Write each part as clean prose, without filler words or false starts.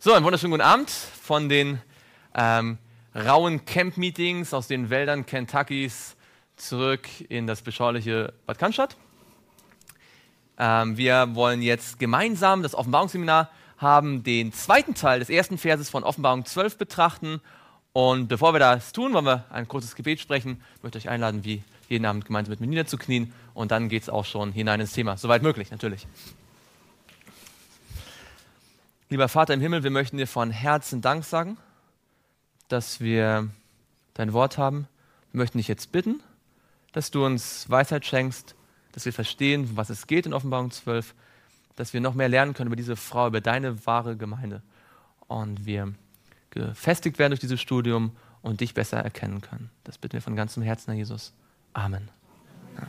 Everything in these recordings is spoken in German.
So, einen wunderschönen guten Abend von den rauen Camp-Meetings aus den Wäldern Kentuckys zurück in das beschauliche Bad Cannstatt. Wir wollen jetzt gemeinsam das Offenbarungsseminar haben, den zweiten Teil des ersten Verses von Offenbarung 12 betrachten. Und bevor wir das tun, wollen wir ein kurzes Gebet sprechen. Ich möchte euch einladen, wie jeden Abend gemeinsam mit mir niederzuknien. Und dann geht es auch schon hinein ins Thema, soweit möglich natürlich. Lieber Vater im Himmel, wir möchten dir von Herzen Dank sagen, dass wir dein Wort haben. Wir möchten dich jetzt bitten, dass du uns Weisheit schenkst, dass wir verstehen, um was es geht in Offenbarung 12, dass wir noch mehr lernen können über diese Frau, über deine wahre Gemeinde. Und wir gefestigt werden durch dieses Studium und dich besser erkennen können. Das bitten wir von ganzem Herzen, Herr Jesus. Amen. Ja.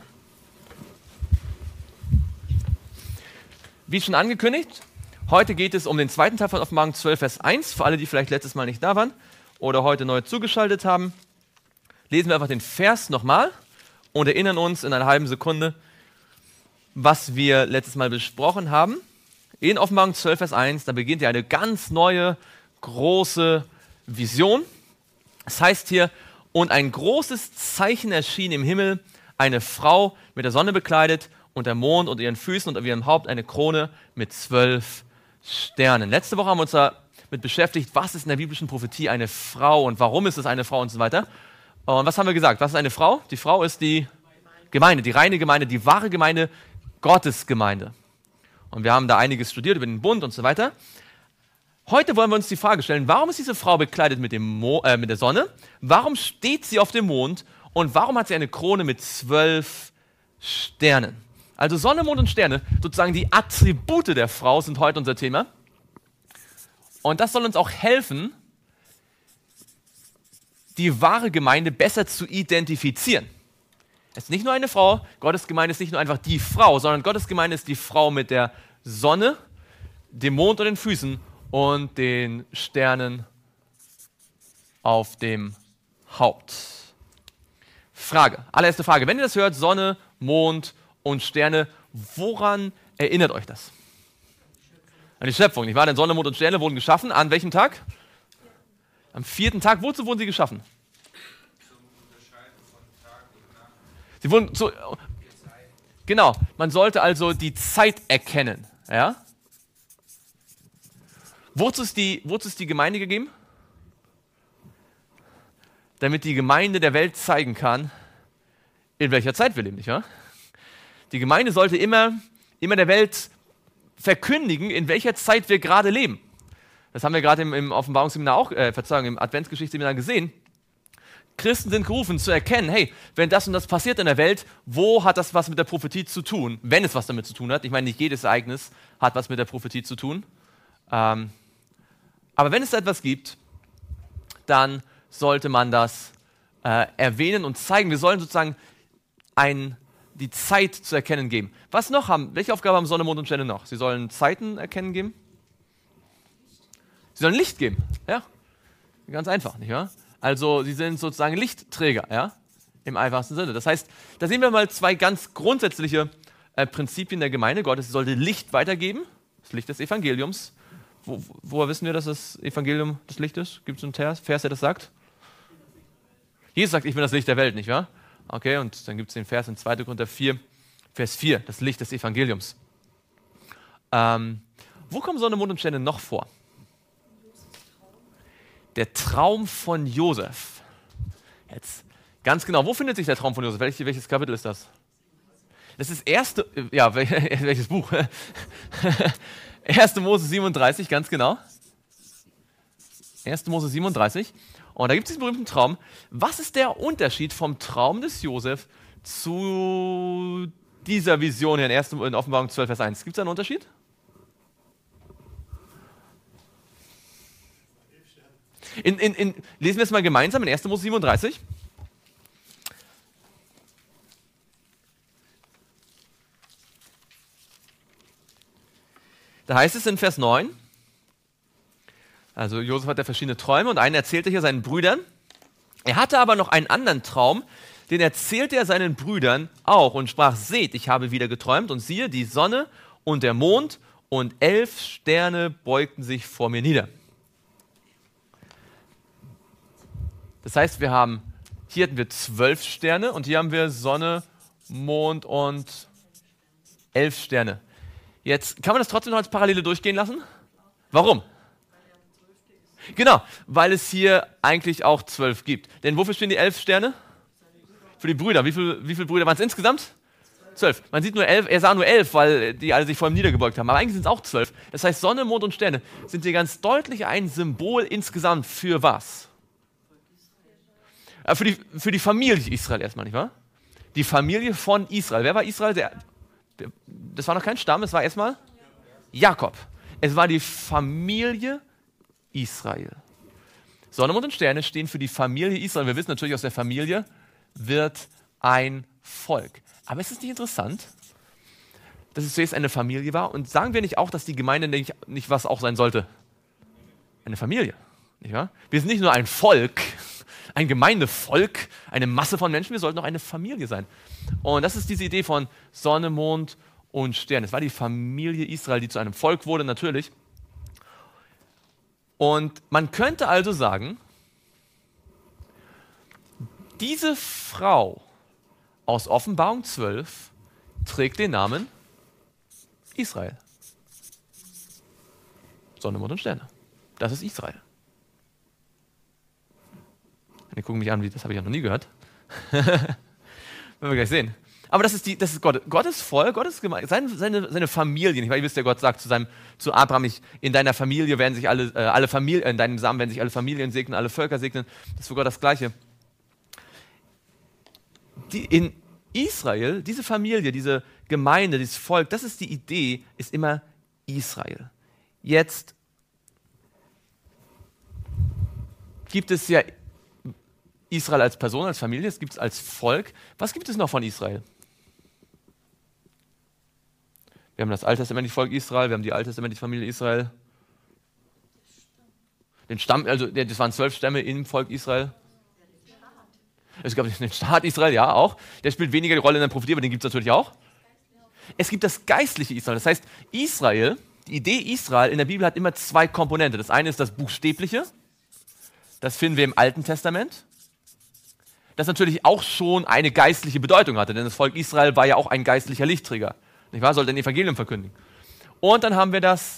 Wie schon angekündigt, heute geht es um den zweiten Teil von Offenbarung 12, Vers 1. Für alle, die vielleicht letztes Mal nicht da waren oder heute neu zugeschaltet haben, lesen wir einfach den Vers nochmal und erinnern uns in einer halben Sekunde, was wir letztes Mal besprochen haben. In Offenbarung 12, Vers 1, da beginnt ja eine ganz neue, große Vision. Es heißt hier, und ein großes Zeichen erschien im Himmel, eine Frau mit der Sonne bekleidet und der Mond unter ihren Füßen und auf ihrem Haupt eine Krone mit 12 Sternen. Letzte Woche haben wir uns damit beschäftigt, was ist in der biblischen Prophetie eine Frau und warum ist es eine Frau und so weiter. Und was haben wir gesagt? Was ist eine Frau? Die Frau ist die Gemeinde, die reine Gemeinde, die wahre Gemeinde, Gottes Gemeinde. Und wir haben da einiges studiert über den Bund und so weiter. Heute wollen wir uns die Frage stellen, warum ist diese Frau bekleidet mit der Sonne? Warum steht sie auf dem Mond? Und warum hat sie eine Krone mit 12 Sternen? Also Sonne, Mond und Sterne, sozusagen die Attribute der Frau sind heute unser Thema. Und das soll uns auch helfen, die wahre Gemeinde besser zu identifizieren. Es ist nicht nur eine Frau, Gottes Gemeinde ist nicht nur einfach die Frau, sondern Gottes Gemeinde ist die Frau mit der Sonne, dem Mond und den Füßen und den Sternen auf dem Haupt. Allererste Frage, wenn ihr das hört, Sonne, Mond und Sterne, woran erinnert euch das? An die Schöpfung, nicht wahr? Denn Sonne, Mond und Sterne wurden geschaffen. An welchem Tag? Am 4. Tag. Wozu wurden sie geschaffen? Zum Unterscheiden von Tag und Nacht. Sie wurden so. Genau, man sollte also die Zeit erkennen. Ja? Wozu ist die Gemeinde gegeben? Damit die Gemeinde der Welt zeigen kann, in welcher Zeit wir leben, nicht wahr? Die Gemeinde sollte immer der Welt verkündigen, in welcher Zeit wir gerade leben. Das haben wir gerade im Offenbarungsseminar auch, im Adventsgeschichtsseminar gesehen. Christen sind gerufen zu erkennen, hey, wenn das und das passiert in der Welt, wo hat das was mit der Prophetie zu tun? Wenn es was damit zu tun hat. Ich meine, nicht jedes Ereignis hat was mit der Prophetie zu tun. Aber wenn es etwas gibt, dann sollte man das erwähnen und zeigen. Wir sollen sozusagen die Zeit zu erkennen geben. Was noch welche Aufgabe haben Sonne, Mond und Sterne noch? Sie sollen Zeiten erkennen geben? Sie sollen Licht geben, ja? Ganz einfach, nicht wahr? Also sie sind sozusagen Lichtträger, ja? Im einfachsten Sinne. Das heißt, da sehen wir mal zwei ganz grundsätzliche Prinzipien der Gemeinde Gottes. Sie sollte Licht weitergeben, das Licht des Evangeliums. Woher wissen wir, dass das Evangelium das Licht ist? Gibt es einen Vers, der das sagt? Jesus sagt, ich bin das Licht der Welt, nicht wahr? Okay, und dann gibt es den Vers in 2. Korinther 4, Vers 4, das Licht des Evangeliums. Wo kommen Sonne, Mond und Sterne noch vor? Der Traum von Josef. Jetzt, ganz genau, wo findet sich der Traum von Josef? Welches Kapitel ist das? Das ist welches Buch? 1. Mose 37, ganz genau. 1. Mose 37. Und da gibt es diesen berühmten Traum. Was ist der Unterschied vom Traum des Josef zu dieser Vision hier in Offenbarung 12, Vers 1? Gibt es da einen Unterschied? Lesen wir es mal gemeinsam in 1. Mose 37. Da heißt es in Vers 9, also Josef hatte verschiedene Träume und einen erzählte er seinen Brüdern. Er hatte aber noch einen anderen Traum, den erzählte er seinen Brüdern auch und sprach, seht, ich habe wieder geträumt und siehe, die Sonne und der Mond und 11 Sterne beugten sich vor mir nieder. Das heißt, hier hatten wir 12 Sterne und hier haben wir Sonne, Mond und 11 Sterne. Jetzt kann man das trotzdem noch als Parallele durchgehen lassen? Warum? Genau, weil es hier eigentlich auch 12 gibt. Denn wofür stehen die 11 Sterne? Für die Brüder. Wie viele Brüder waren es insgesamt? 12. Man sieht nur 11, er sah nur 11, weil die alle sich vor ihm niedergebeugt haben. Aber eigentlich sind es auch 12. Das heißt, Sonne, Mond und Sterne sind hier ganz deutlich ein Symbol insgesamt für was? Für die Familie Israel erstmal, nicht wahr? Die Familie von Israel. Wer war Israel? Das war noch kein Stamm, es war erstmal Jakob. Es war die Familie Israel. Sonne, Mond und Sterne stehen für die Familie Israel. Wir wissen natürlich, aus der Familie wird ein Volk. Aber ist es nicht interessant, dass es zuerst eine Familie war? Und sagen wir nicht auch, dass die Gemeinde nicht was auch sein sollte? Eine Familie, nicht wahr? Wir sind nicht nur ein Volk, ein Gemeindevolk, eine Masse von Menschen, wir sollten auch eine Familie sein. Und das ist diese Idee von Sonne, Mond und Sterne. Es war die Familie Israel, die zu einem Volk wurde, natürlich. Und man könnte also sagen, diese Frau aus Offenbarung 12 trägt den Namen Israel. Sonne, Mond und Sterne. Das ist Israel. Die gucken mich an, das habe ich ja noch nie gehört. Werden wir gleich sehen. Aber das ist Gottes Volk, Gottes Gemeinde, seine Familie. Nicht? Weil ihr wisst ja, Gott sagt zu Abraham, in deiner Familie werden sich alle Familien, in deinem Samen werden sich alle Familien segnen, alle Völker segnen. Das ist für Gott das Gleiche. In Israel, diese Familie, diese Gemeinde, dieses Volk, das ist die Idee, ist immer Israel. Jetzt gibt es ja Israel als Person, als Familie, es gibt es als Volk. Was gibt es noch von Israel? Wir haben das alttestamentliche Volk Israel, wir haben die alttestamentliche Familie Israel. Den Stamm, also das waren 12 Stämme im Volk Israel. Es gab den Staat Israel, ja, auch. Der spielt weniger die Rolle in der Prophetie, aber den gibt es natürlich auch. Es gibt das geistliche Israel. Das heißt, Israel, die Idee Israel in der Bibel hat immer zwei Komponenten. Das eine ist das Buchstäbliche. Das finden wir im Alten Testament. Das natürlich auch schon eine geistliche Bedeutung hatte, denn das Volk Israel war ja auch ein geistlicher Lichtträger. Nicht wahr? Sollte ein Evangelium verkündigen. Und dann haben wir das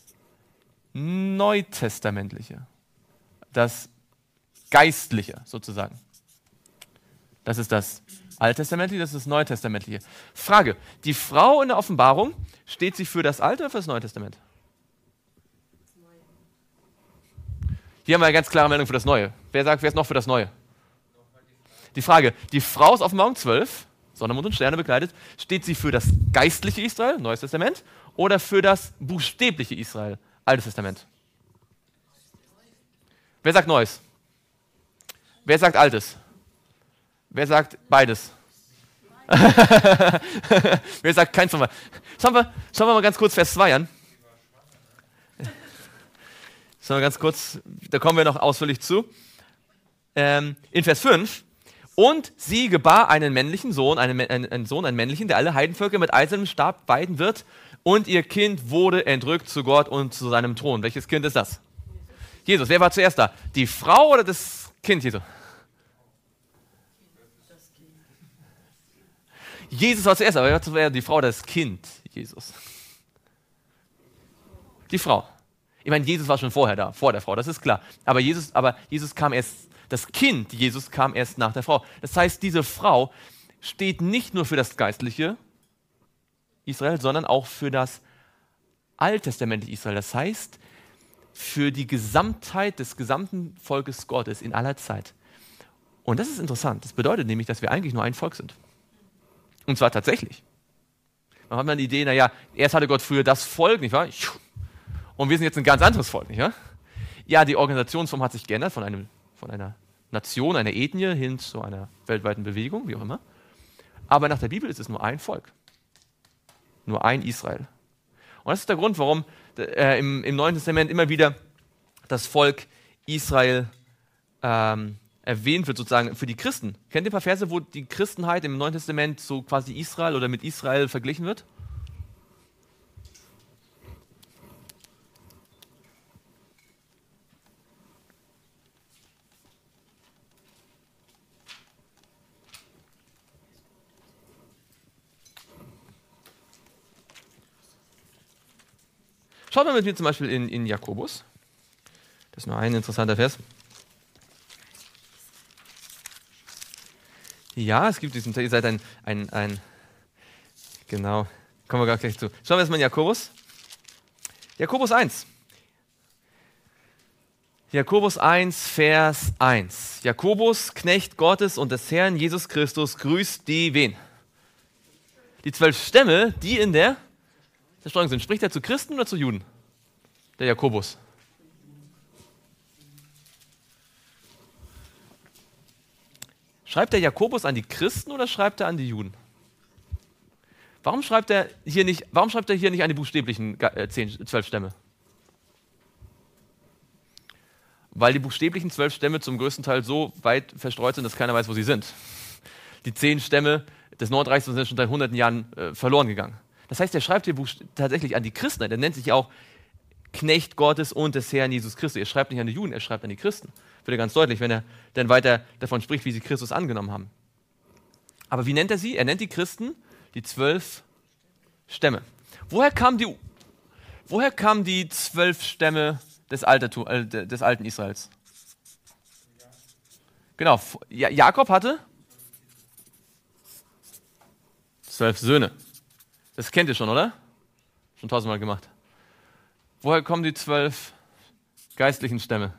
Neutestamentliche. Das Geistliche sozusagen. Das ist das Alttestamentliche, das ist das Neutestamentliche. Frage, die Frau in der Offenbarung, steht sie für das Alte oder für das Neue Testament? Hier haben wir eine ganz klare Meldung für das Neue. Wer ist noch für das Neue? Die Frage, die Frau aus Offenbarung 12, Sonne, Mond und Sterne bekleidet, steht sie für das geistliche Israel, Neues Testament, oder für das buchstäbliche Israel, Altes Testament? Wer sagt Neues? Wer sagt Altes? Wer sagt beides? Wer sagt keins von beiden? Schauen wir mal ganz kurz Vers 2 an. Schauen wir ganz kurz, da kommen wir noch ausführlich zu. In Vers 5, und sie gebar einen männlichen Sohn, einen männlichen, der alle Heidenvölker mit eisernem Stab weiden wird, und ihr Kind wurde entrückt zu Gott und zu seinem Thron. Welches Kind ist das? Jesus. Wer war zuerst da? Die Frau oder das Kind Jesu? Jesus war zuerst, aber wer war zuerst? Die Frau oder das Kind Jesus? Die Frau. Ich meine, Jesus war schon vorher da, vor der Frau, das ist klar. Aber Jesus kam erst, das Kind Jesus kam erst nach der Frau. Das heißt, diese Frau steht nicht nur für das geistliche Israel, sondern auch für das alttestamentliche Israel. Das heißt, für die Gesamtheit des gesamten Volkes Gottes in aller Zeit. Und das ist interessant. Das bedeutet nämlich, dass wir eigentlich nur ein Volk sind. Und zwar tatsächlich. Man hat mal die Idee, naja, erst hatte Gott früher das Volk, nicht wahr? Und wir sind jetzt ein ganz anderes Volk, nicht wahr? Ja, die Organisationsform hat sich geändert von einer Nation, einer Ethnie hin zu einer weltweiten Bewegung, wie auch immer. Aber nach der Bibel ist es nur ein Volk. Nur ein Israel. Und das ist der Grund, warum im Neuen Testament immer wieder das Volk Israel erwähnt wird, sozusagen für die Christen. Kennt ihr ein paar Verse, wo die Christenheit im Neuen Testament so quasi Israel oder mit Israel verglichen wird? Schaut mal mit mir zum Beispiel in Jakobus. Das ist nur ein interessanter Vers. Ja, es gibt diesen, ihr seid genau, kommen wir gar gleich zu. Schauen wir erstmal in Jakobus. Jakobus 1. Jakobus 1, Vers 1. Jakobus, Knecht Gottes und des Herrn Jesus Christus, grüßt die wen? Die 12 Stämme, die in der Zerstreuung sind. Spricht er zu Christen oder zu Juden? Der Jakobus. Schreibt der Jakobus an die Christen oder schreibt er an die Juden? Warum schreibt er hier nicht an die buchstäblichen 12 Stämme? Weil die buchstäblichen 12 Stämme zum größten Teil so weit verstreut sind, dass keiner weiß, wo sie sind. Die 10 Stämme des Nordreichs sind schon seit hunderten Jahren verloren gegangen. Das heißt, er schreibt hier tatsächlich an die Christen. Er nennt sich auch Knecht Gottes und des Herrn Jesus Christus. Er schreibt nicht an die Juden, er schreibt an die Christen. Wird er ganz deutlich, wenn er dann weiter davon spricht, wie sie Christus angenommen haben. Aber wie nennt er sie? Er nennt die Christen die 12 Stämme. Woher kamen die 12 Stämme des alten Israels? Genau, Jakob hatte 12 Söhne. Das kennt ihr schon, oder? Schon 1000-mal gemacht. Woher kommen die 12 geistlichen Stämme?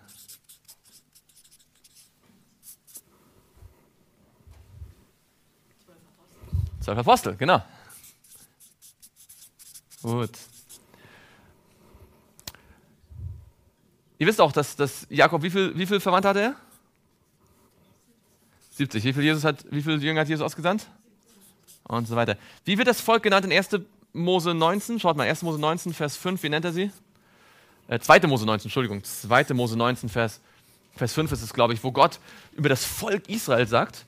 12 Apostel, genau. Gut. Ihr wisst auch, dass Jakob, wie viel Verwandte hatte er? 70. Wie viele Jünger hat Jesus ausgesandt? Und so weiter. Wie wird das Volk genannt in 1. Mose 19? Schaut mal, 1. Mose 19, Vers 5, wie nennt er sie? 2. Mose 19, Entschuldigung. 2. Mose 19, Vers 5 ist es, glaube ich, wo Gott über das Volk Israel sagt.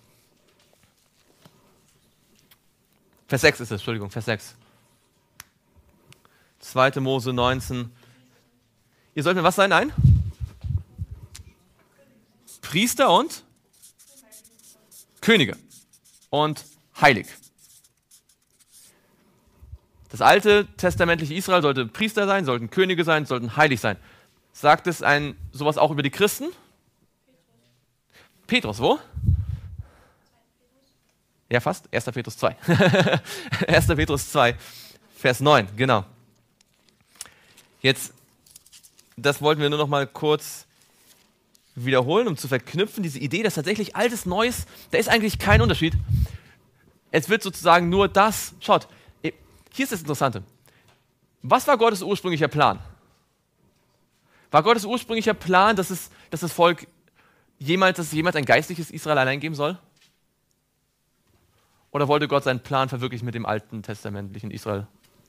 Vers 6 ist es, Entschuldigung, Vers 6. 2. Mose 19. Ihr sollt mir was sein? Ein? Priester und Könige und heilig. Das alte testamentliche Israel sollte Priester sein, sollten Könige sein, sollten heilig sein. Sagt es sowas auch über die Christen? Petrus, wo? Ja, fast. 1. Petrus 2. 1. Petrus 2, Vers 9, genau. Jetzt, das wollten wir nur noch mal kurz wiederholen, um zu verknüpfen, diese Idee, dass tatsächlich Altes, Neues, da ist eigentlich kein Unterschied. Es wird sozusagen nur das, schaut, hier ist das Interessante. Was war Gottes ursprünglicher Plan? War Gottes ursprünglicher Plan, dass das Volk jemals ein geistliches Israel allein geben soll? Oder wollte Gott seinen Plan verwirklichen mit dem alten testamentlichen Israel?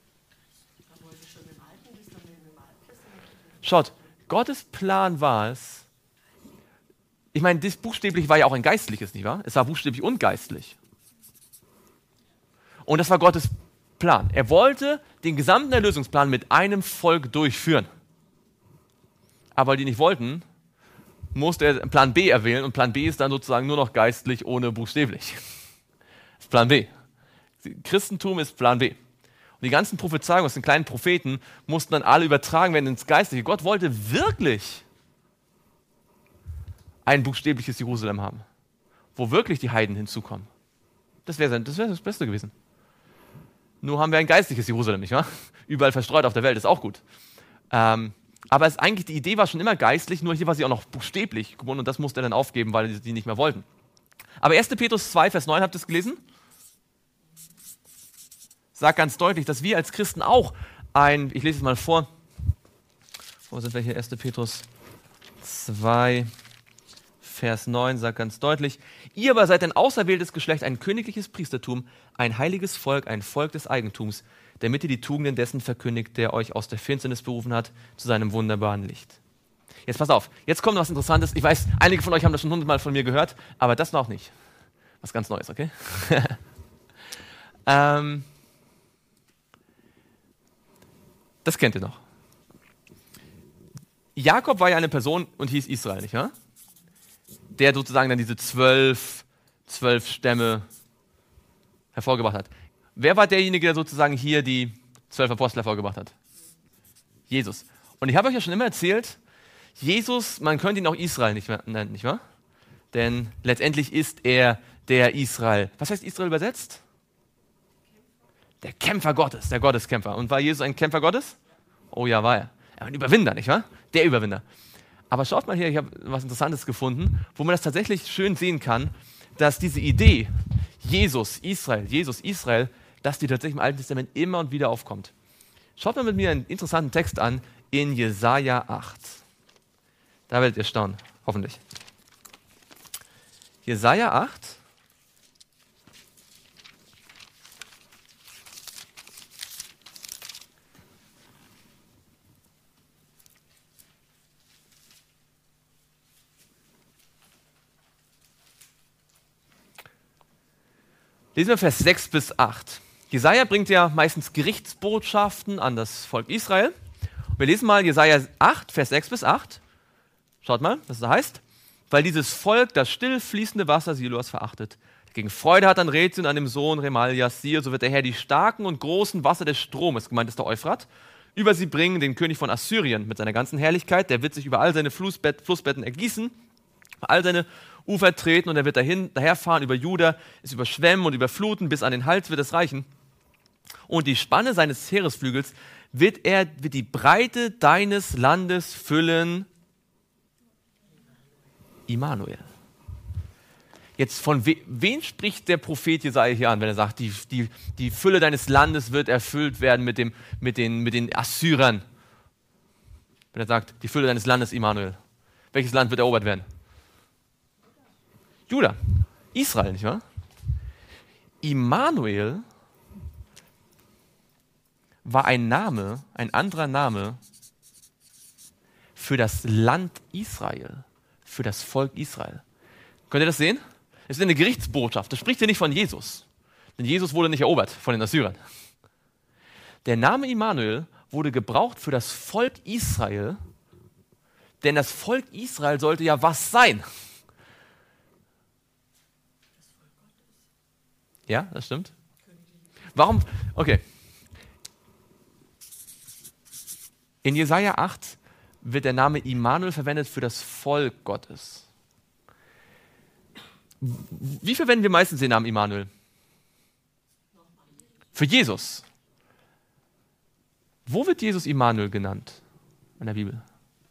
Schaut, Gottes Plan war es, ich meine, das buchstäblich war ja auch ein geistliches, nicht wahr? Es war buchstäblich und geistlich. Und das war Gottes Plan. Er wollte den gesamten Erlösungsplan mit einem Volk durchführen. Aber weil die nicht wollten, musste er Plan B erwählen und Plan B ist dann sozusagen nur noch geistlich ohne buchstäblich. Das ist Plan B. Christentum ist Plan B. Und die ganzen Prophezeiungen aus den kleinen Propheten mussten dann alle übertragen werden ins Geistliche. Gott wollte wirklich ein buchstäbliches Jerusalem haben, wo wirklich die Heiden hinzukommen. Das wäre das Beste gewesen. Nur haben wir ein geistliches Jerusalem, nicht wahr? Überall verstreut auf der Welt, ist auch gut. Aber eigentlich die Idee war schon immer geistlich, nur hier war sie auch noch buchstäblich gebunden und das musste er dann aufgeben, weil die nicht mehr wollten. Aber 1. Petrus 2, Vers 9, habt ihr es gelesen? Sagt ganz deutlich, dass wir als Christen auch ich lese es mal vor. Wo sind wir hier? 1. Petrus 2, Vers 9 sagt ganz deutlich, ihr aber seid ein auserwähltes Geschlecht, ein königliches Priestertum, ein heiliges Volk, ein Volk des Eigentums, damit ihr die Tugenden dessen verkündigt, der euch aus der Finsternis berufen hat, zu seinem wunderbaren Licht. Jetzt pass auf, jetzt kommt was Interessantes. Ich weiß, einige von euch haben das schon 100-mal von mir gehört, aber das noch nicht. Was ganz Neues, okay? Das kennt ihr noch. Jakob war ja eine Person und hieß Israel, nicht wahr? Der sozusagen dann diese 12 Stämme hervorgebracht hat. Wer war derjenige, der sozusagen hier die 12 Apostel hervorgebracht hat? Jesus. Und ich habe euch ja schon immer erzählt, Jesus, man könnte ihn auch Israel nicht mehr nennen, nicht wahr? Denn letztendlich ist er der Israel. Was heißt Israel übersetzt? Der Kämpfer Gottes, der Gotteskämpfer. Und war Jesus ein Kämpfer Gottes? Oh ja, war er. Er war ein Überwinder, nicht wahr? Der Überwinder. Aber schaut mal hier, ich habe was Interessantes gefunden, wo man das tatsächlich schön sehen kann, dass diese Idee, Jesus, Israel, dass die tatsächlich im Alten Testament immer und wieder aufkommt. Schaut mal mit mir einen interessanten Text an in Jesaja 8. Da werdet ihr staunen, hoffentlich. Jesaja 8. Lesen wir Vers 6 bis 8. Jesaja bringt ja meistens Gerichtsbotschaften an das Volk Israel. Wir lesen mal Jesaja 8, Vers 6 bis 8. Schaut mal, was da heißt. Weil dieses Volk das still fließende Wasser Siloas verachtet. Gegen Freude hat an Rezin, an dem Sohn Remalias, siehe, so wird der Herr die starken und großen Wasser des Stromes, gemeint ist der Euphrat, über sie bringen, den König von Assyrien mit seiner ganzen Herrlichkeit. Der wird sich über all seine Flussbetten ergießen, all seine Ufer treten und er wird daherfahren über Juda, es überschwemmen und überfluten, bis an den Hals wird es reichen. Und die Spanne seines Heeresflügels wird die Breite deines Landes füllen. Immanuel. Jetzt von wen spricht der Prophet Jesaja hier an, wenn er sagt, die Fülle deines Landes wird erfüllt werden mit den Assyrern? Wenn er sagt, die Fülle deines Landes, Immanuel. Welches Land wird erobert werden? Juda. Israel, nicht wahr? Immanuel war ein anderer Name für das Land Israel, für das Volk Israel. Könnt ihr das sehen? Es ist eine Gerichtsbotschaft. Das spricht hier nicht von Jesus. Denn Jesus wurde nicht erobert von den Assyrern. Der Name Immanuel wurde gebraucht für das Volk Israel, denn das Volk Israel sollte ja was sein? Ja, das stimmt. Warum? Okay. In Jesaja 8 wird der Name Immanuel verwendet für das Volk Gottes. Wie verwenden wir meistens den Namen Immanuel? Für Jesus. Wo wird Jesus Immanuel genannt in der Bibel?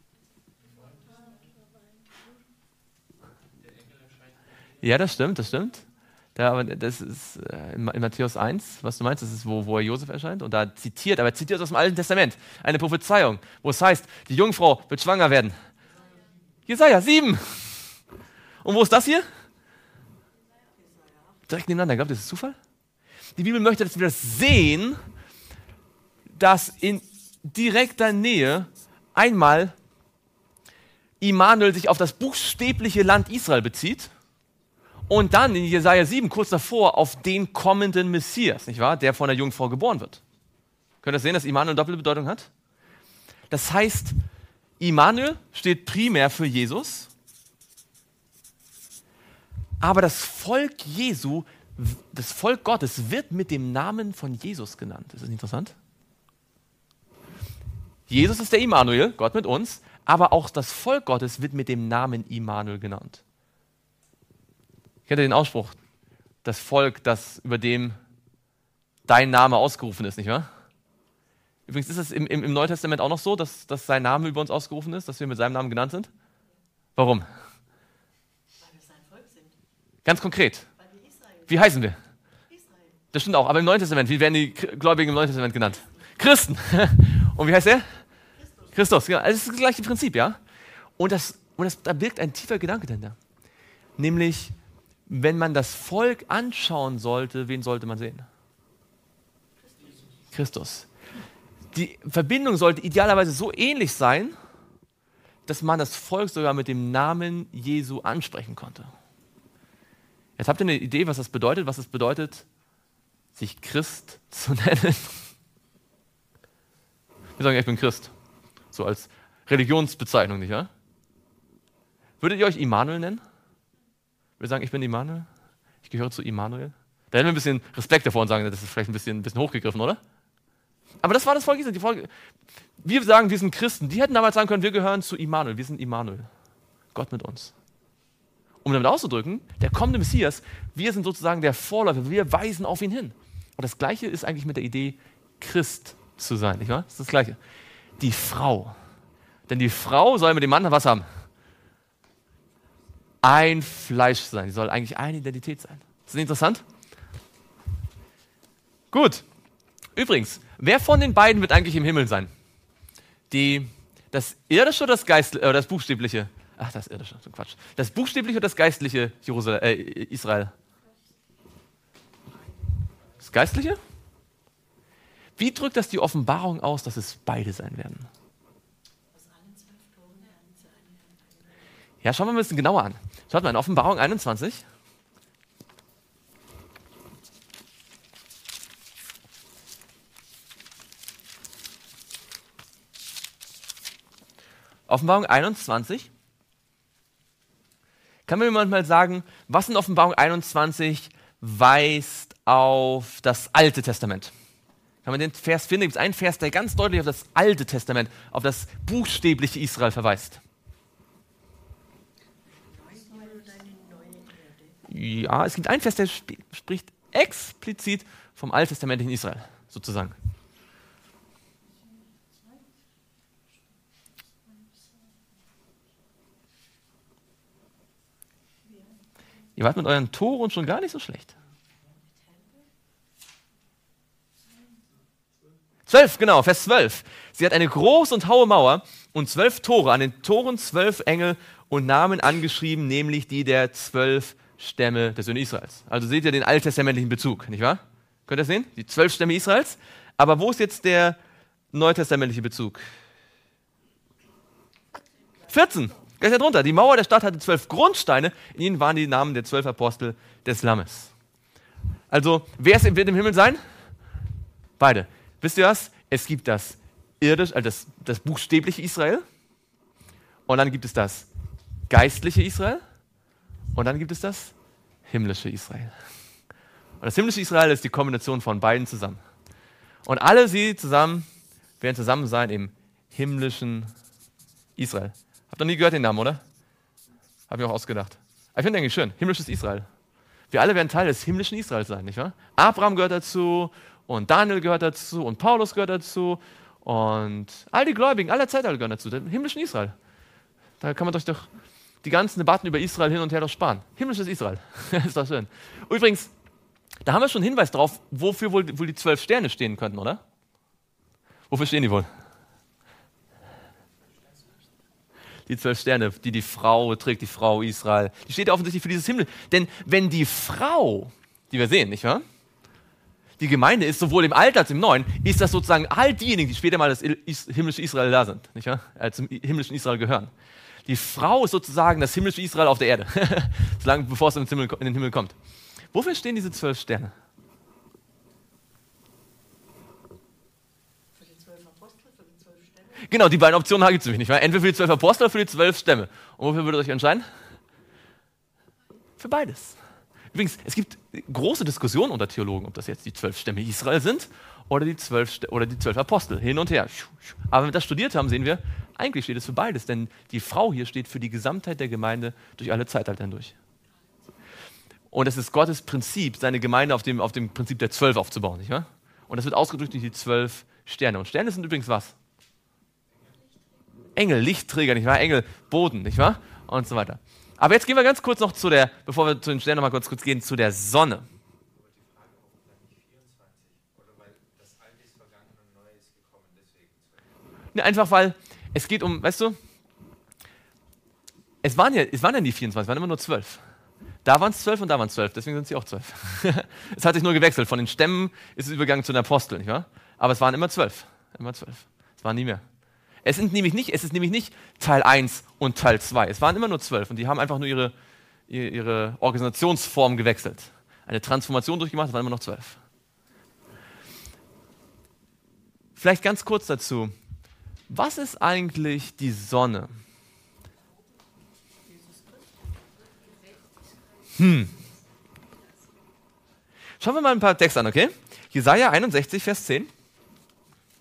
Ja, das stimmt. Aber das ist in Matthäus 1, was du meinst, das ist, wo er Josef erscheint. Und da zitiert aus dem Alten Testament eine Prophezeiung, wo es heißt, die Jungfrau wird schwanger werden. Jesaja 7. Und wo ist das hier? Direkt nebeneinander. Glaubt ihr, das ist Zufall? Die Bibel möchte, dass wir das sehen, dass in direkter Nähe einmal Immanuel sich auf das buchstäbliche Land Israel bezieht und dann in Jesaja 7 kurz davor auf den kommenden Messias, nicht wahr? Der von der Jungfrau geboren wird. Könnt ihr sehen, dass Immanuel doppelte Bedeutung hat? Das heißt, Immanuel steht primär für Jesus, aber das Volk Jesu, das Volk Gottes wird mit dem Namen von Jesus genannt. Ist das interessant? Jesus ist der Immanuel, Gott mit uns, aber auch das Volk Gottes wird mit dem Namen Immanuel genannt. Kennt ihr den Ausspruch? Das Volk, über dem dein Name ausgerufen ist, nicht wahr? Übrigens ist es im Neuen Testament auch noch so, dass sein Name über uns ausgerufen ist, dass wir mit seinem Namen genannt sind. Warum? Weil wir sein Volk sind. Ganz konkret. Weil wir Israel sind. Wie heißen wir? Israel. Das stimmt auch, aber im Neuen Testament, wie werden die Gläubigen im Neuen Testament genannt? Christen. Und wie heißt er? Christus. Ja, also das ist das gleiche Prinzip, ja? Und da birgt ein tiefer Gedanke dahinter. Nämlich, wenn man das Volk anschauen sollte, wen sollte man sehen? Christus. Die Verbindung sollte idealerweise so ähnlich sein, dass man das Volk sogar mit dem Namen Jesu ansprechen konnte. Jetzt habt ihr eine Idee, was es bedeutet, sich Christ zu nennen. Wir sagen, ich bin Christ. So als Religionsbezeichnung, nicht wahr? Würdet ihr euch Immanuel nennen? Würdet ihr sagen, ich bin Immanuel? Ich gehöre zu Immanuel? Da hätten wir ein bisschen Respekt davor und sagen, das ist vielleicht ein bisschen hochgegriffen, oder? Aber das war das Volk Israel. Wir sagen, wir sind Christen. Die hätten damals sagen können, wir gehören zu Immanuel. Wir sind Immanuel. Gott mit uns. Um damit auszudrücken, der kommende Messias, wir sind sozusagen der Vorläufer. Wir weisen auf ihn hin. Und das Gleiche ist eigentlich mit der Idee, Christ zu sein. Nicht wahr? Das ist das Gleiche. Die Frau. Denn die Frau soll mit dem Mann was haben? Ein Fleisch sein. Die soll eigentlich eine Identität sein. Ist das nicht interessant? Gut. Übrigens, wer von den beiden wird eigentlich im Himmel sein? Das irdische oder das buchstäbliche? Ach, das irdische, so Quatsch. Das buchstäbliche oder das geistliche Israel? Das geistliche? Wie drückt das die Offenbarung aus, dass es beide sein werden? Ja, schauen wir mal ein bisschen genauer an. Schaut mal in Offenbarung 21. Offenbarung 21. Kann mir jemand mal sagen, was in Offenbarung 21 weist auf das Alte Testament? Kann man den Vers finden? Gibt es einen Vers, der ganz deutlich auf das Alte Testament, auf das buchstäbliche Israel verweist? Ja, es gibt einen Vers, der spricht explizit vom alttestamentlichen Israel, sozusagen. Ihr wart mit euren Toren schon gar nicht so schlecht. 12, genau, Vers 12. Sie hat eine große und hohe Mauer und 12 Tore, an den Toren 12 Engel und Namen angeschrieben, nämlich die der 12 Stämme der Söhne Israels. Also seht ihr den alttestamentlichen Bezug, nicht wahr? Könnt ihr das sehen? Die 12 Stämme Israels. Aber wo ist jetzt der neutestamentliche Bezug? 14. Gleich darunter. Die Mauer der Stadt hatte 12 Grundsteine. In ihnen waren die Namen der 12 Apostel des Lammes. Also, wird im Himmel sein? Beide. Wisst ihr was? Es gibt das das buchstäbliche Israel. Und dann gibt es das geistliche Israel. Und dann gibt es das himmlische Israel. Und das himmlische Israel ist die Kombination von beiden zusammen. Und alle sie zusammen werden zusammen sein im himmlischen Israel. Habt ihr noch nie gehört den Namen, oder? Hab ich auch ausgedacht. Aber ich finde eigentlich schön. Himmlisches Israel. Wir alle werden Teil des himmlischen Israels sein, nicht wahr? Abraham gehört dazu und Daniel gehört dazu und Paulus gehört dazu und all die Gläubigen aller Zeitalter gehören dazu, dem himmlischen Israel. Da kann man euch doch die ganzen Debatten über Israel hin und her doch sparen. Himmlisches Israel. Ist doch schön. Übrigens, da haben wir schon einen Hinweis drauf, wofür wohl die 12 Sterne stehen könnten, oder? Wofür stehen die wohl? Die 12 Sterne, die Frau trägt, die Frau Israel. Die steht ja offensichtlich für dieses Himmel. Denn wenn die Frau, die wir sehen, nicht wahr? Die Gemeinde ist sowohl im Alten als im Neuen, ist das sozusagen all diejenigen, die später mal das himmlische Israel da sind, nicht wahr? Zum himmlischen Israel gehören. Die Frau ist sozusagen das himmlische Israel auf der Erde, solange bevor es in den Himmel kommt. Wofür stehen diese 12 Sterne? Für die 12 Apostel, für die 12 Stämme. Genau, die beiden Optionen gibt es nämlich, nicht wahr? Entweder für die 12 Apostel oder für die 12 Stämme. Und wofür würdet ihr euch entscheiden? Für beides. Übrigens, es gibt große Diskussionen unter Theologen, ob das jetzt die 12 Stämme Israel sind oder die 12 Apostel, hin und her. Aber wenn wir das studiert haben, sehen wir, eigentlich steht es für beides, denn die Frau hier steht für die Gesamtheit der Gemeinde durch alle Zeitalter hindurch. Und es ist Gottes Prinzip, seine Gemeinde auf dem Prinzip der 12 aufzubauen, nicht wahr? Und das wird ausgedrückt durch die 12 Sterne. Und Sterne sind übrigens was? Engel, Lichtträger, nicht wahr? Engel, Boden, nicht wahr? Und so weiter. Aber jetzt gehen wir ganz kurz noch bevor wir zu den Sternen noch mal kurz gehen, zu der Sonne. Ne, einfach weil es geht um, weißt du, es waren ja nie 24, es waren immer nur 12. Da waren es 12 und da waren es 12, deswegen sind sie auch 12. Es hat sich nur gewechselt, von den Stämmen ist es übergegangen zu den Aposteln, nicht wahr? Aber es waren immer 12, immer 12. Es waren nie mehr. Es ist nämlich nicht Teil 1 und Teil 2, es waren immer nur 12 und die haben einfach nur ihre Organisationsform gewechselt. Eine Transformation durchgemacht, es waren immer noch 12. Vielleicht ganz kurz dazu. Was ist eigentlich die Sonne? Schauen wir mal ein paar Texte an, okay? Jesaja 61, Vers 10.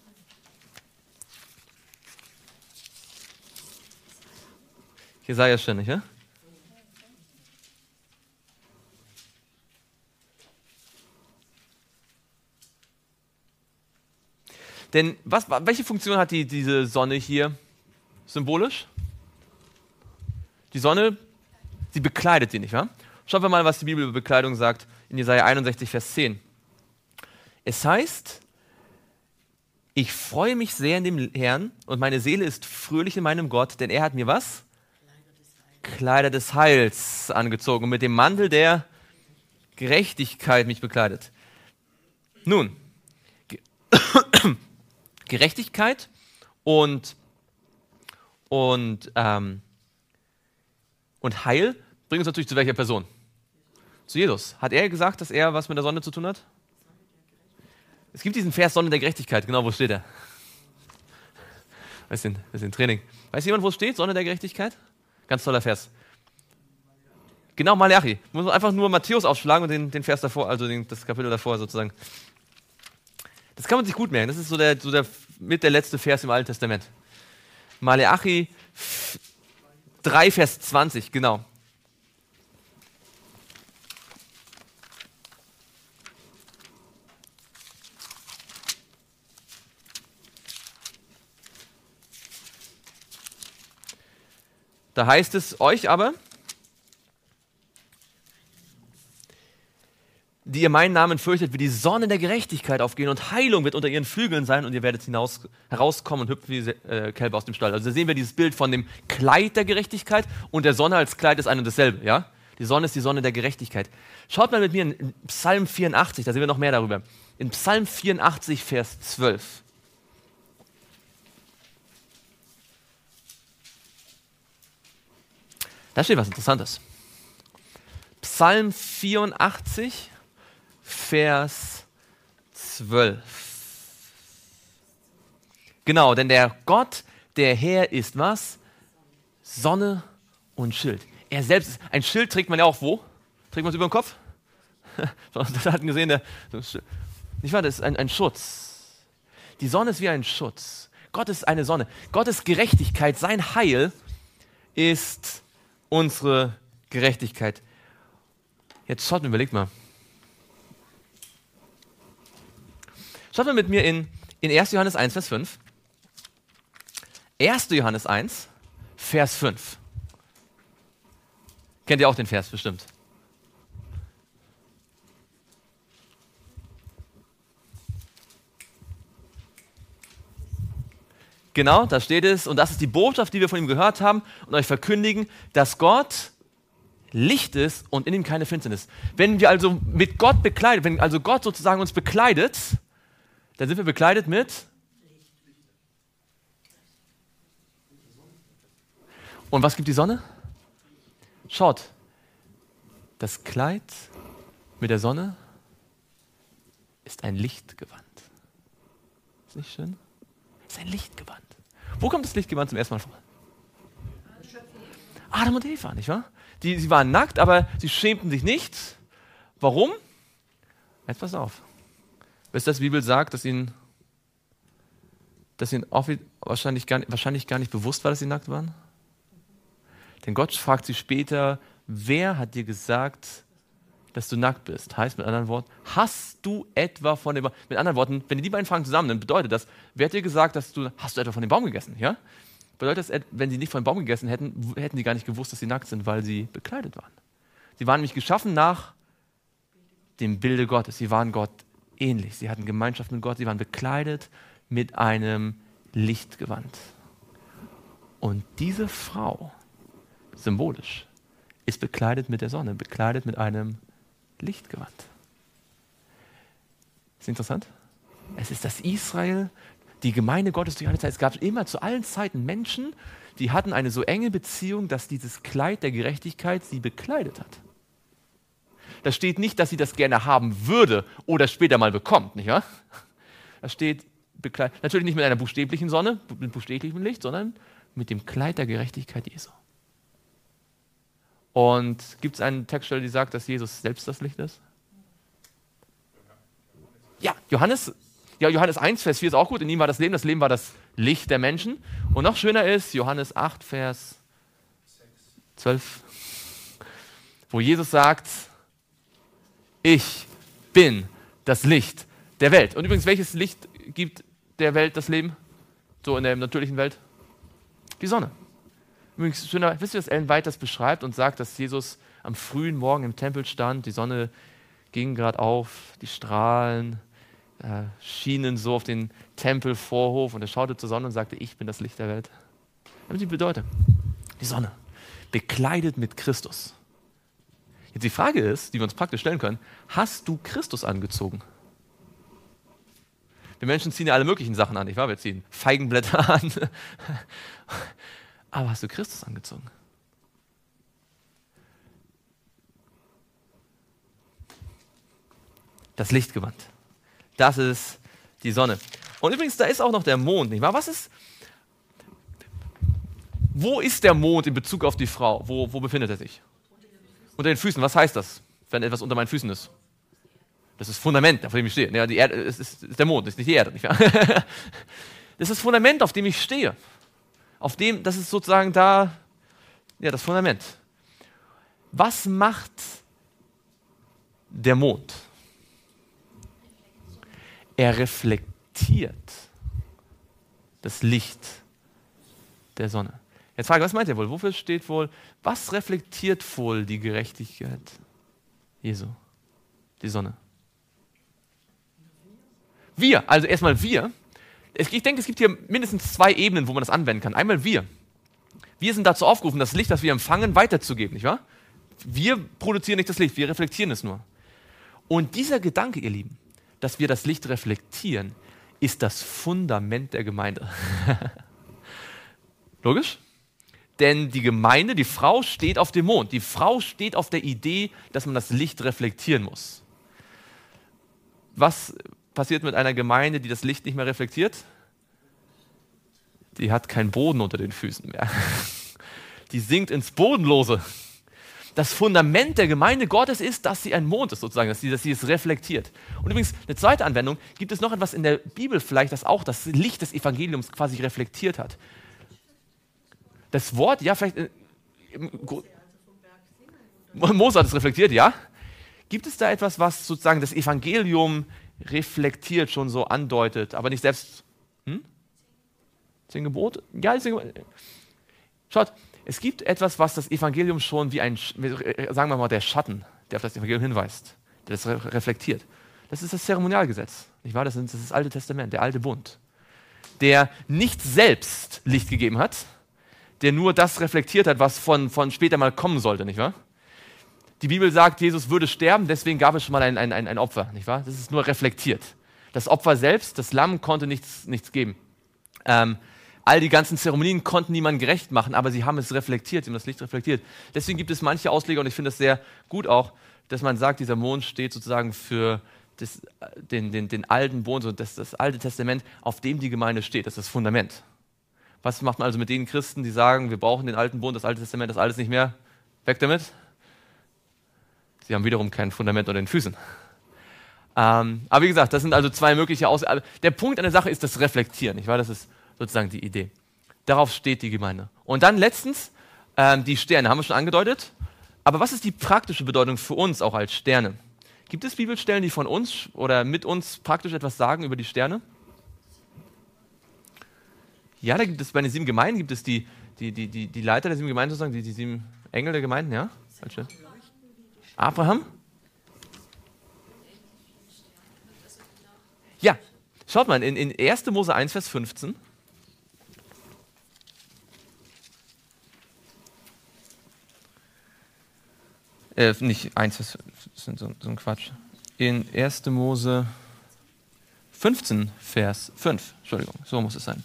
Jesaja ständig, ja? Denn welche Funktion hat diese Sonne hier symbolisch? Die Sonne, sie bekleidet sie, nicht wahr? Schauen wir mal, was die Bibel über Bekleidung sagt in Jesaja 61, Vers 10. Es heißt, ich freue mich sehr in dem Herrn und meine Seele ist fröhlich in meinem Gott, denn er hat mir was? Kleider des Heils angezogen und mit dem Mantel der Gerechtigkeit mich bekleidet. Nun, Gerechtigkeit und Heil bringen uns natürlich zu welcher Person? Zu Jesus. Hat er gesagt, dass er was mit der Sonne zu tun hat? Es gibt diesen Vers Sonne der Gerechtigkeit. Genau, wo steht er? Das ist ein Training. Weiß jemand, wo es steht? Sonne der Gerechtigkeit? Ganz toller Vers. Genau, Malachi. Muss man einfach nur Matthäus aufschlagen und den Vers davor, also das Kapitel davor sozusagen. Das kann man sich gut merken. Das ist so der letzte Vers im Alten Testament. Malachi 3, Vers 20, genau. Da heißt es euch aber, die ihr meinen Namen fürchtet, wie die Sonne der Gerechtigkeit aufgehen und Heilung wird unter ihren Flügeln sein und ihr werdet herauskommen und hüpfen wie Kälber aus dem Stall. Also da sehen wir dieses Bild von dem Kleid der Gerechtigkeit und der Sonne als Kleid ist ein und dasselbe. Ja? Die Sonne ist die Sonne der Gerechtigkeit. Schaut mal mit mir in Psalm 84, da sehen wir noch mehr darüber. In Psalm 84, Vers 12. Da steht was Interessantes. Psalm 84, Vers 12. Genau, denn der Gott, der Herr ist was? Sonne und Schild. Er selbst ist, ein Schild trägt man ja auch wo? Trägt man es über den Kopf? Das hatten gesehen, nicht wahr? Das ist ein Schutz. Die Sonne ist wie ein Schutz. Gott ist eine Sonne. Gottes Gerechtigkeit, sein Heil ist unsere Gerechtigkeit. Jetzt schaut mal, überlegt mal. Schaut mal mit mir in 1. Johannes 1, Vers 5. 1. Johannes 1, Vers 5. Kennt ihr auch den Vers bestimmt? Genau, da steht es, und das ist die Botschaft, die wir von ihm gehört haben und euch verkündigen, dass Gott Licht ist und in ihm keine Finsternis. Wenn wir also mit Gott bekleidet, wenn also Gott sozusagen uns bekleidet, dann sind wir bekleidet mit und was gibt die Sonne? Schaut, das Kleid mit der Sonne ist ein Lichtgewand. Ist nicht schön? Ist ein Lichtgewand. Wo kommt das Lichtgewand zum ersten Mal vor? Adam und Eva, nicht wahr? Sie waren nackt, aber sie schämten sich nicht. Warum? Jetzt pass auf. Wisst ihr, dass die Bibel sagt, dass ihnen wahrscheinlich gar nicht bewusst war, dass sie nackt waren? Denn Gott fragt sie später, wer hat dir gesagt, dass du nackt bist? Heißt mit anderen Worten, hast du etwa von dem Baum, mit anderen Worten, wenn die beiden Fragen zusammen, dann bedeutet das, wer hat dir gesagt, hast du etwa von dem Baum gegessen? Ja? Bedeutet das, wenn sie nicht von dem Baum gegessen hätten, hätten sie gar nicht gewusst, dass sie nackt sind, weil sie bekleidet waren. Sie waren nämlich geschaffen nach dem Bilde Gottes. Sie waren Gott ähnlich. Sie hatten Gemeinschaft mit Gott. Sie waren bekleidet mit einem Lichtgewand. Und diese Frau, symbolisch, ist bekleidet mit der Sonne, bekleidet mit einem Lichtgewand. Ist interessant? Es ist das Israel, die Gemeinde Gottes durch alle Zeit. Es gab immer zu allen Zeiten Menschen, die hatten eine so enge Beziehung, dass dieses Kleid der Gerechtigkeit sie bekleidet hat. Da steht nicht, dass sie das gerne haben würde oder später mal bekommt, nicht wahr? Da steht bekleidet, natürlich nicht mit einer buchstäblichen Sonne, mit buchstäblichem Licht, sondern mit dem Kleid der Gerechtigkeit Jesu. Und gibt es eine Textstelle, die sagt, dass Jesus selbst das Licht ist? Ja, Johannes 1, Vers 4 ist auch gut. In ihm war das Leben war das Licht der Menschen. Und noch schöner ist Johannes 8, Vers 12, wo Jesus sagt, ich bin das Licht der Welt. Und übrigens, welches Licht gibt der Welt das Leben? So in der natürlichen Welt? Die Sonne. Übrigens, schöner, wisst ihr, dass Ellen White das beschreibt und sagt, dass Jesus am frühen Morgen im Tempel stand, die Sonne ging gerade auf, die Strahlen schienen so auf den Tempelvorhof und er schaute zur Sonne und sagte, ich bin das Licht der Welt. Das ist die Bedeutung. Die Sonne, bekleidet mit Christus. Jetzt die Frage ist, die wir uns praktisch stellen können, hast du Christus angezogen? Wir Menschen ziehen ja alle möglichen Sachen an, nicht wahr? Wir ziehen Feigenblätter an. Aber hast du Christus angezogen? Das Lichtgewand. Das ist die Sonne. Und übrigens, da ist auch noch der Mond, nicht wahr? Wo ist der Mond in Bezug auf die Frau? Wo befindet er sich? Unter den Füßen. Was heißt das, wenn etwas unter meinen Füßen ist? Das ist das Fundament, auf dem ich stehe. Ja, die Erde ist der Mond, ist nicht die Erde. Nicht wahr? Das ist das Fundament, auf dem ich stehe. Das ist sozusagen da, ja, das Fundament. Was macht der Mond? Er reflektiert das Licht der Sonne. Jetzt frage ich, was meint ihr wohl? Wofür steht wohl, was reflektiert wohl die Gerechtigkeit Jesu? Die Sonne. Wir, also erstmal wir. Ich denke, es gibt hier mindestens 2 Ebenen, wo man das anwenden kann. Einmal wir. Wir sind dazu aufgerufen, das Licht, das wir empfangen, weiterzugeben, nicht wahr? Wir produzieren nicht das Licht, wir reflektieren es nur. Und dieser Gedanke, ihr Lieben, dass wir das Licht reflektieren, ist das Fundament der Gemeinde. Logisch? Denn die Gemeinde, die Frau steht auf dem Mond. Die Frau steht auf der Idee, dass man das Licht reflektieren muss. Was passiert mit einer Gemeinde, die das Licht nicht mehr reflektiert? Die hat keinen Boden unter den Füßen mehr. Die sinkt ins Bodenlose. Das Fundament der Gemeinde Gottes ist, dass sie ein Mond ist, sozusagen, dass sie es reflektiert. Und übrigens, eine zweite Anwendung, gibt es noch etwas in der Bibel vielleicht, das auch das Licht des Evangeliums quasi reflektiert hat. Das Wort, ja, vielleicht, Mose hat es reflektiert, ja. Gibt es da etwas, was sozusagen das Evangelium reflektiert, schon so andeutet, aber nicht selbst, 10 Gebote? Ja, 10 Gebote. Schaut, es gibt etwas, was das Evangelium schon wie ein, sagen wir mal, der Schatten, der auf das Evangelium hinweist, der das reflektiert. Das ist das Zeremonialgesetz, nicht wahr? Das ist das Alte Testament, der alte Bund, der nicht selbst Licht gegeben hat, der nur das reflektiert hat, was von später mal kommen sollte, nicht wahr? Die Bibel sagt, Jesus würde sterben, deswegen gab es schon mal ein Opfer, nicht wahr? Das ist nur reflektiert. Das Opfer selbst, das Lamm, konnte nichts geben. All die ganzen Zeremonien konnten niemanden gerecht machen, aber sie haben es reflektiert, sie haben das Licht reflektiert. Deswegen gibt es manche Ausleger, und ich finde das sehr gut auch, dass man sagt, dieser Mond steht sozusagen für den alten Bund, so das Alte Testament, auf dem die Gemeinde steht, das ist das Fundament. Was macht man also mit den Christen, die sagen, wir brauchen den alten Bund, das Alte Testament, das alles nicht mehr? Weg damit. Sie haben wiederum kein Fundament unter den Füßen. Aber wie gesagt, das sind also 2 mögliche Aussagen. Der Punkt an der Sache ist das Reflektieren, nicht wahr? Das ist sozusagen die Idee. Darauf steht die Gemeinde. Und dann letztens, die Sterne, haben wir schon angedeutet. Aber was ist die praktische Bedeutung für uns auch als Sterne? Gibt es Bibelstellen, die von uns oder mit uns praktisch etwas sagen über die Sterne? Ja, da gibt es bei den 7 Gemeinden, gibt es die Leiter der 7 Gemeinden sozusagen, die 7 Engel der Gemeinden, ja? Abraham? Ja, schaut mal, in 1. Mose 1, Vers 15. Nicht 1, Vers 15, so ein Quatsch. In 1. Mose 15, Vers 5. Entschuldigung, so muss es sein.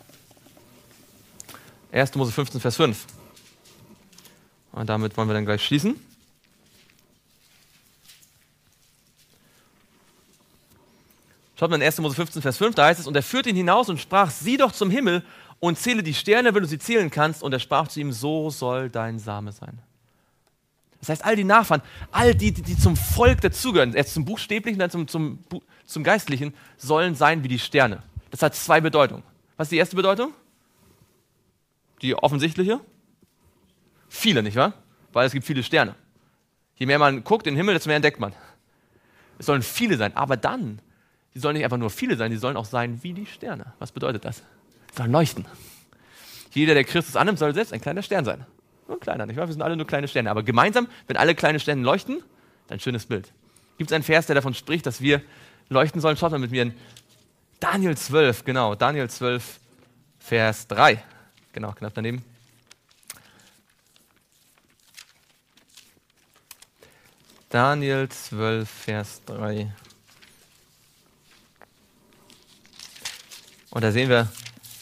1. Mose 15, Vers 5. Und damit wollen wir dann gleich schließen. Schaut mal in 1. Mose 15, Vers 5, da heißt es, und er führte ihn hinaus und sprach, sieh doch zum Himmel und zähle die Sterne, wenn du sie zählen kannst. Und er sprach zu ihm, so soll dein Same sein. Das heißt, all die Nachfahren, all die zum Volk dazugehören, erst zum Buchstäblichen, dann zum Geistlichen, sollen sein wie die Sterne. Das hat 2 Bedeutungen. Was ist die erste Bedeutung? Die offensichtliche? Viele, nicht wahr? Weil es gibt viele Sterne. Je mehr man guckt in den Himmel, desto mehr entdeckt man. Es sollen viele sein, aber dann, die sollen nicht einfach nur viele sein, die sollen auch sein wie die Sterne. Was bedeutet das? Sie sollen leuchten. Jeder, der Christus annimmt, soll selbst ein kleiner Stern sein. Nur ein kleiner, nicht wahr? Wir sind alle nur kleine Sterne. Aber gemeinsam, wenn alle kleine Sterne leuchten, dann ein schönes Bild. Gibt es einen Vers, der davon spricht, dass wir leuchten sollen? Schaut mal mit mir in Daniel 12, genau, Daniel 12, Vers 3. Genau, knapp daneben. Daniel 12, Vers 3. Und da sehen wir,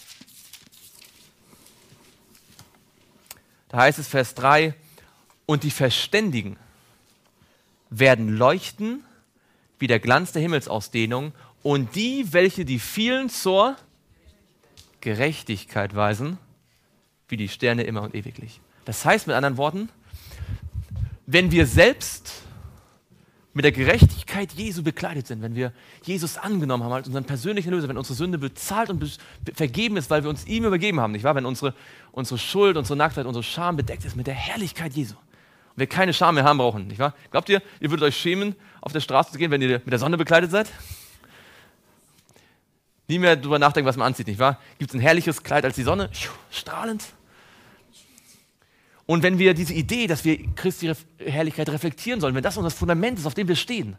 da heißt es Vers 3, und die Verständigen werden leuchten wie der Glanz der Himmelsausdehnung und die, welche die vielen zur Gerechtigkeit weisen, wie die Sterne immer und ewiglich. Das heißt mit anderen Worten, wenn wir selbst mit der Gerechtigkeit Jesu bekleidet sind, wenn wir Jesus angenommen haben als unseren persönlichen Erlöser, wenn unsere Sünde bezahlt und vergeben ist, weil wir uns ihm übergeben haben, nicht wahr? Wenn unsere Schuld, unsere Nacktheit, unsere Scham bedeckt ist mit der Herrlichkeit Jesu und wir keine Scham mehr haben brauchen, nicht wahr? Glaubt ihr, ihr würdet euch schämen, auf der Straße zu gehen, wenn ihr mit der Sonne bekleidet seid? Nie mehr darüber nachdenken, was man anzieht, nicht wahr? Gibt es ein herrliches Kleid als die Sonne? Strahlend. Und wenn wir diese Idee, dass wir Christi Herrlichkeit reflektieren sollen, wenn das unser Fundament ist, auf dem wir stehen,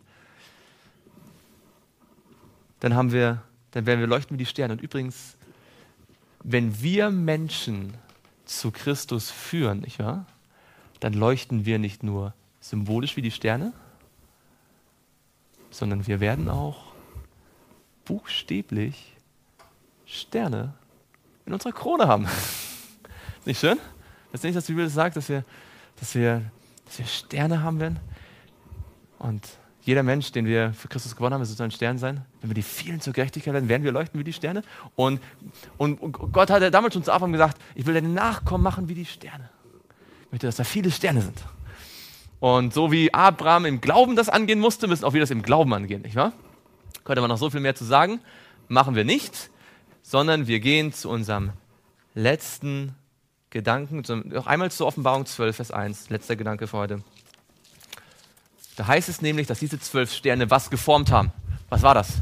dann werden wir leuchten wie die Sterne. Und übrigens, wenn wir Menschen zu Christus führen, nicht wahr? Dann leuchten wir nicht nur symbolisch wie die Sterne, sondern wir werden auch buchstäblich Sterne in unserer Krone haben. Nicht schön? Das ist nicht, dass die Bibel das sagt, dass wir Sterne haben werden. Und jeder Mensch, den wir für Christus gewonnen haben, soll ein Stern sein. Wenn wir die vielen zur Gerechtigkeit werden wir leuchten wie die Sterne. Und Gott hat ja damals schon zu Abraham gesagt, ich will deine Nachkommen machen wie die Sterne. Ich möchte, dass da viele Sterne sind. Und so wie Abraham im Glauben das angehen musste, müssen auch wir das im Glauben angehen, nicht wahr? Könnte man noch so viel mehr zu sagen. Machen wir nicht, sondern wir gehen zu unserem letzten Gedanken, noch einmal zur Offenbarung 12, Vers 1, letzter Gedanke für heute. Da heißt es nämlich, dass diese 12 Sterne was geformt haben. Was war das?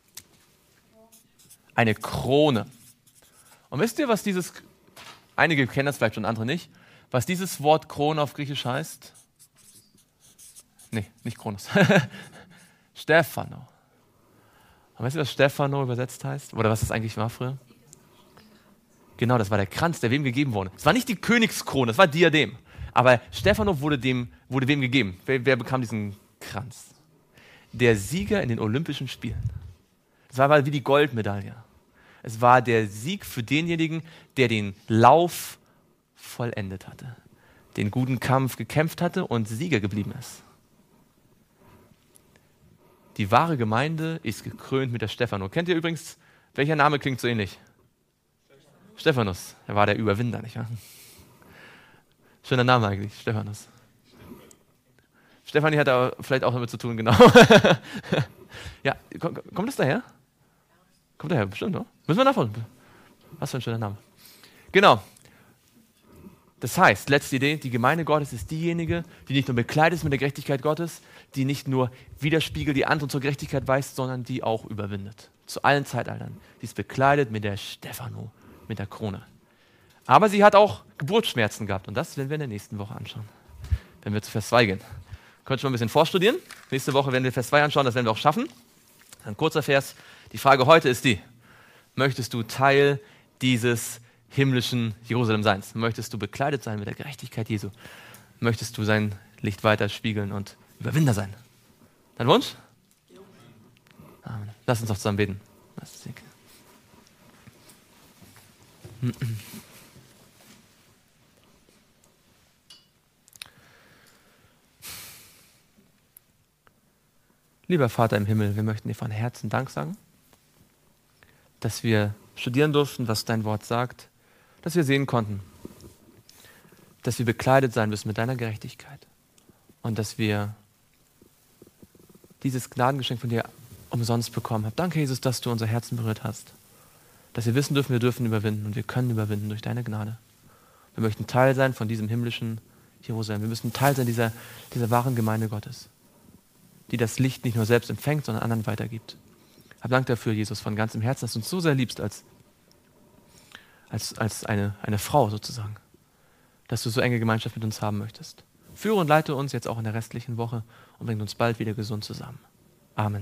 Eine Krone. Und wisst ihr, was einige kennen das vielleicht schon, andere nicht, was dieses Wort Krone auf Griechisch heißt? Nee, nicht Kronos. Stephano. Und weißt du, was Stephano übersetzt heißt? Oder was das eigentlich war früher? Genau, das war der Kranz, der wem gegeben wurde. Es war nicht die Königskrone, das war Diadem. Aber Stephano wurde wem gegeben. Wer bekam diesen Kranz? Der Sieger in den Olympischen Spielen. Es war wie die Goldmedaille. Es war der Sieg für denjenigen, der den Lauf vollendet hatte, den guten Kampf gekämpft hatte und Sieger geblieben ist. Die wahre Gemeinde ist gekrönt mit der Stephano. Kennt ihr übrigens, welcher Name klingt so ähnlich? Stephanus, er war der Überwinder, nicht wahr? Schöner Name eigentlich, Stephanus. Stefanie hat da vielleicht auch damit zu tun, genau. Ja, kommt das daher? Kommt daher, bestimmt, oder? Müssen wir nachholen. Was für ein schöner Name. Genau. Das heißt, letzte Idee, die Gemeinde Gottes ist diejenige, die nicht nur bekleidet ist mit der Gerechtigkeit Gottes, die nicht nur widerspiegelt, die anderen zur Gerechtigkeit weist, sondern die auch überwindet. Zu allen Zeitaltern. Die ist bekleidet mit der Stephano, mit der Krone. Aber sie hat auch Geburtsschmerzen gehabt und das werden wir in der nächsten Woche anschauen, wenn wir zu Vers 2 gehen. Könnt ihr schon ein bisschen vorstudieren. Nächste Woche werden wir Vers 2 anschauen, das werden wir auch schaffen. Ein kurzer Vers. Die Frage heute ist die: Möchtest du Teil dieses himmlischen Jerusalem-Seins? Möchtest du bekleidet sein mit der Gerechtigkeit Jesu? Möchtest du sein Licht weiter spiegeln und Überwinder sein? Dein Wunsch? Amen. Lass uns doch zusammen beten. Lieber Vater im Himmel, wir möchten dir von Herzen Dank sagen, dass wir studieren durften, was dein Wort sagt, dass wir sehen konnten, dass wir bekleidet sein müssen mit deiner Gerechtigkeit und dass wir dieses Gnadengeschenk von dir umsonst bekommen haben. Danke, Jesus, dass du unser Herzen berührt hast, dass wir wissen dürfen, wir dürfen überwinden und wir können überwinden durch deine Gnade. Wir möchten Teil sein von diesem himmlischen Jerusalem. Wir müssen Teil sein dieser wahren Gemeinde Gottes, die das Licht nicht nur selbst empfängt, sondern anderen weitergibt. Hab Dank dafür, Jesus, von ganzem Herzen, dass du uns so sehr liebst als eine Frau sozusagen, dass du so enge Gemeinschaft mit uns haben möchtest. Führe und leite uns jetzt auch in der restlichen Woche und bring uns bald wieder gesund zusammen. Amen.